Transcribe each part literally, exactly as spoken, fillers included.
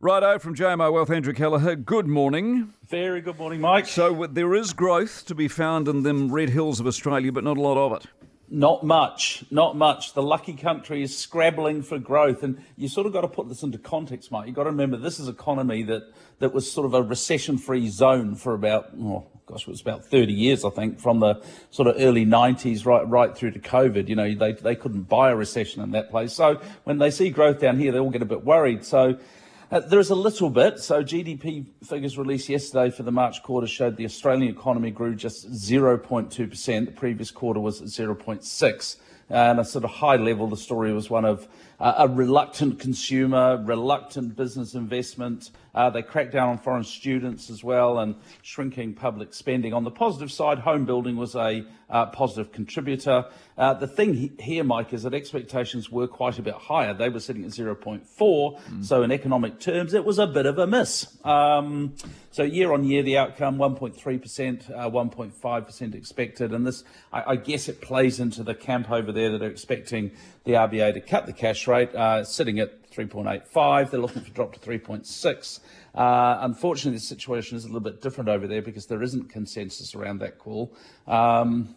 Righto, from J M O Wealth, Andrew Kelleher. Good morning. Very good morning, Mike. So there is growth to be found in them red hills of Australia, but not a lot of it. Not much, not much. The lucky country is scrabbling for growth. And you sort of got to put this into context, Mike. You've got to remember this is an economy that, that was sort of a recession-free zone for about, oh, gosh, it was about thirty years, I think, from the sort of early nineties right right through to COVID. You know, they, they couldn't buy a recession in that place. So when they see growth down here, they all get a bit worried. So Uh, there is a little bit. So G D P figures released yesterday for the March quarter showed the Australian economy grew just zero point two percent. The previous quarter was zero point six. And a sort of high level, the story was one of uh, a reluctant consumer, reluctant business investment. Uh, they cracked down on foreign students as well and shrinking public spending. On the positive side, home building was a uh, positive contributor. Uh, the thing he- here, Mike, is that expectations were quite a bit higher. They were sitting at zero point four. Mm. So in economic terms, it was a bit of a miss. Um, so year on year, the outcome, one point three percent, uh, one point five percent expected. And this, I, I guess it plays into the camp over there that are expecting the R B A to cut the cash rate, uh, sitting at three point eight five. They're looking for a drop to three point six. Uh, unfortunately, the situation is a little bit different over there because there isn't consensus around that call. Um,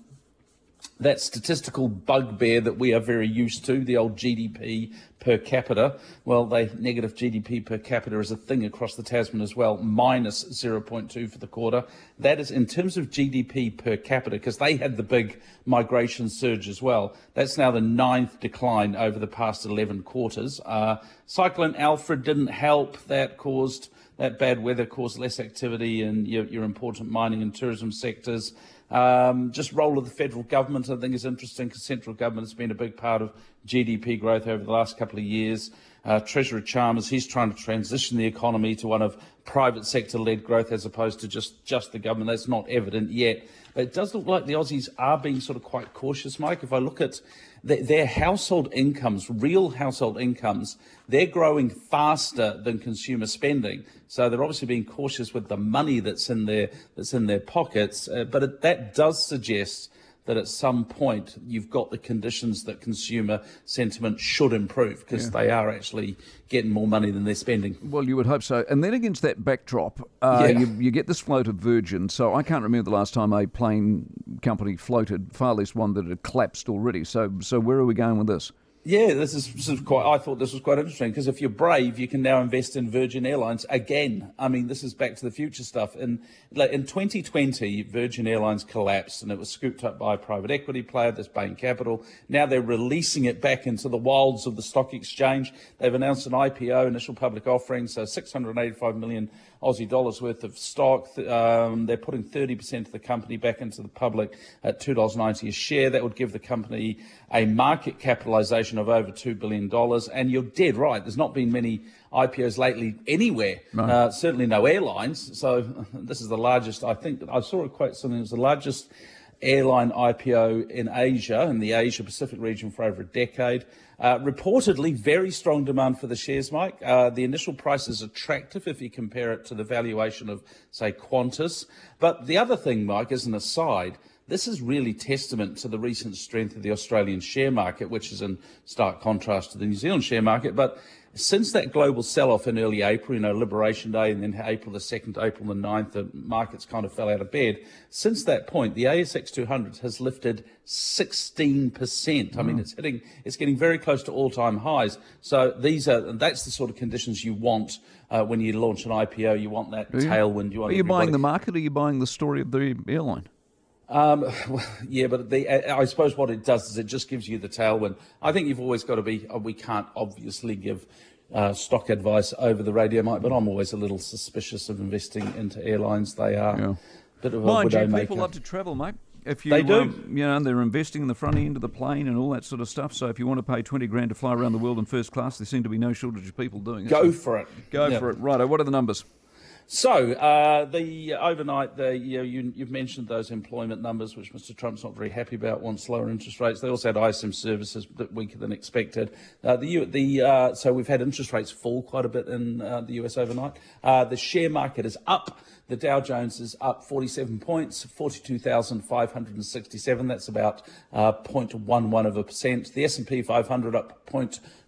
that statistical bugbear that we are very used to, the old G D P per capita, well, they negative G D P per capita is a thing across the Tasman as well, minus zero point two for the quarter. That is in terms of G D P per capita, because they had the big migration surge as well. That's now the ninth decline over the past eleven quarters. Uh, Cyclone Alfred didn't help. That caused that bad weather caused less activity in your, your important mining and tourism sectors. Um, just role of the federal government, I think, is interesting because central government has been a big part of G D P growth over the last couple of years. Uh, Treasurer Chalmers, he's trying to transition the economy to one of private sector-led growth as opposed to just, just the government. That's not evident yet. But it does look like the Aussies are being sort of quite cautious, Mike. If I look at the, their household incomes, real household incomes, they're growing faster than consumer spending. So they're obviously being cautious with the money that's in their, that's in their pockets. Uh, but it, that does suggest that at some point you've got the conditions that consumer sentiment should improve because yeah. they are actually getting more money than they're spending. Well, you would hope so. And then against that backdrop, uh, yeah. you, you get this float of Virgin. So I can't remember the last time a plane company floated, far less one that had collapsed already. So, so where are we going with this? Yeah, this is, this is quite. I thought this was quite interesting because if you're brave, you can now invest in Virgin Airlines again. I mean, this is back to the future stuff. In in twenty twenty, Virgin Airlines collapsed and it was scooped up by a private equity player, this Bain Capital. Now they're releasing it back into the wilds of the stock exchange. They've announced an I P O, initial public offering, so six hundred eighty-five million Aussie dollars worth of stock. Um, they're putting thirty percent of the company back into the public at two dollars ninety a share. That would give the company a market capitalisation of over two billion dollars. And you're dead right. There's not been many I P Os lately anywhere, no. uh, certainly no airlines. So this is the largest, I think, I saw a quote something, it was the largest airline I P O in Asia, in the Asia-Pacific region for over a decade. Uh, reportedly, very strong demand for the shares, Mike. Uh, the initial price is attractive if you compare it to the valuation of, say, Qantas. But the other thing, Mike, as an aside, this is really testament to the recent strength of the Australian share market, which is in stark contrast to the New Zealand share market. But since that global sell-off in early April, you know, Liberation Day, and then April the second, April the ninth, the markets kind of fell out of bed. Since that point, the A S X two hundred has lifted sixteen percent. Mm. I mean, it's hitting, it's getting very close to all-time highs. So these are, that's the sort of conditions you want uh, when you launch an I P O. You want that tailwind. You want are you buying the market, or are you buying the story of the airline? Um, well, yeah, but the, I suppose what it does is it just gives you the tailwind. I think you've always got to be, we can't obviously give uh, stock advice over the radio, Mike, but I'm always a little suspicious of investing into airlines. They are yeah. a bit of a Mind widow you, maker. People love to travel, mate. If you, they do. Um, you know, they're investing in the front end of the plane and all that sort of stuff. So if you want to pay twenty grand to fly around the world in first class, there seem to be no shortage of people doing it. Go so for it. Go yeah. for it. Righto, what are the numbers? So, uh, the overnight, the, you know, you, you've mentioned those employment numbers, which Mister Trump's not very happy about, wants lower interest rates. They also had I S M services a bit weaker than expected. Uh, the, the, uh, so we've had interest rates fall quite a bit in uh, the U S overnight. Uh, the share market is up. The Dow Jones is up forty-seven points, forty-two thousand five hundred sixty-seven. That's about uh, zero point one one of a percent. The S and P five hundred up zero point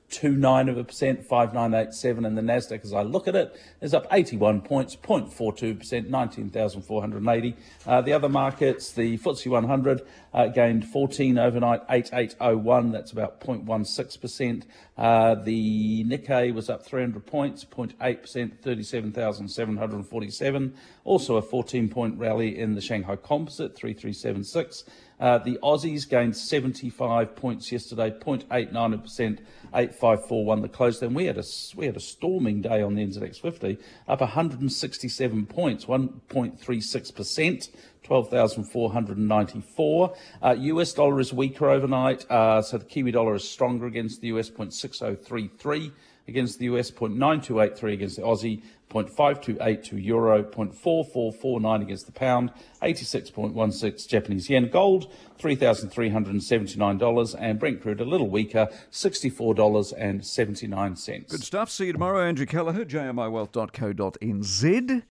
two nine of a percent, five nine eight seven, and the Nasdaq, as I look at it, is up eighty-one points, zero point four two percent, nineteen thousand four hundred eighty. Uh, the other markets, the F T S E one hundred uh, gained fourteen overnight, eighty-eight oh one. That's about zero point one six percent. Uh, the Nikkei was up three hundred points, zero point eight percent, thirty-seven thousand seven hundred forty-seven. Also a fourteen-point rally in the Shanghai Composite, three three seven six. Uh, the Aussies gained seventy-five points yesterday, zero point eight nine percent, eight five four one the close. Then we had a we had a storming day on the N Z X fifty, up one hundred sixty-seven points, one point three six percent, twelve thousand four hundred ninety-four. Uh, U S dollar is weaker overnight, uh, so the Kiwi dollar is stronger against the U S, zero point six oh three three against the U S, zero point nine two eight three against the Aussie, zero point five two eight two euro, zero point four four four nine against the pound, eighty-six point one six Japanese yen. Gold, three thousand three hundred seventy-nine dollars, and Brent crude a little weaker, sixty-four dollars and seventy-nine cents. Good stuff. See you tomorrow. Andrew Kelleher, j m i wealth dot co dot n z.